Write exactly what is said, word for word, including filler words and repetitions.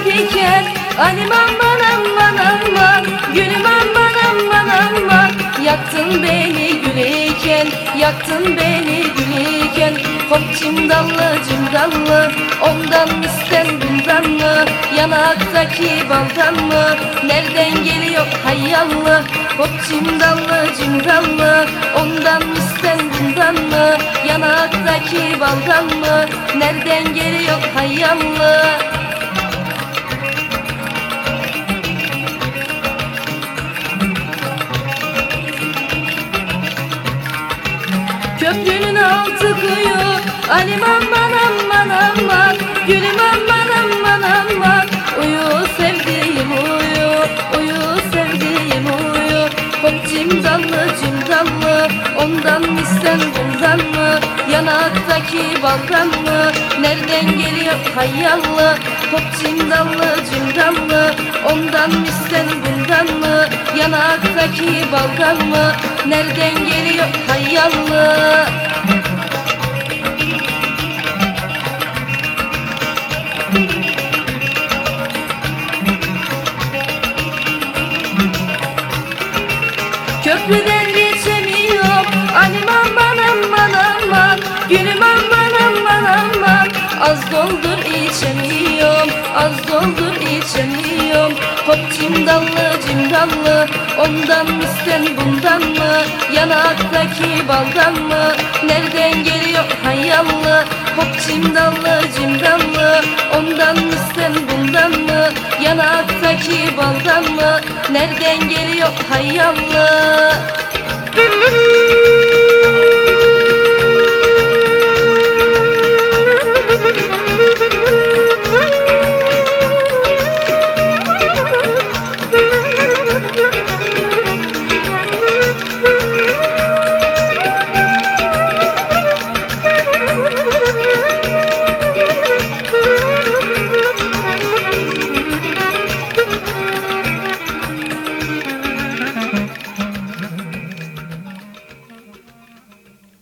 diken, alim aman aman aman, gülüm aman aman aman. Yaktın beni gülüken, yaktın beni gülüken. Hop cimdallı cimdallı, ondan mı isten bundan mı? Yanaktaki baldan mı? Nereden geliyor hayyallı? Hop cimdallı cimdallı, ondan mı isten bundan mı? Yanaktaki baldan mı? Nereden geliyor hayyallı? Köprünün altı kuyu, alim aman aman aman, gülüm aman aman aman. Uyu sevdiğim uyu, uyu sevdiğim uyu. Hop cimdallı cimdallı, ondan mı isten bundan mı? Yanaktaki baldan mı? Nereden geliyor hayyallı? Hop cimdallı cimdallı, ondan mı isten bundan mı? Yanaktaki baldan mı? Nereden geliyor hayyallı? Köprüden geçemiyorum, alim aman aman aman, gülüm aman aman aman. Az doldur içemiyorum, az doldur içemiyorum. Hop cimdallı cimdallı, ondan mı isten bundan mı? Yanaktaki baldan mı? Nereden geliyor hayyallı? Hop cimdallı cimdallı, ondan mı isten bundan mı? Yanaktaki baldan mı? Nereden geliyor hayyallı?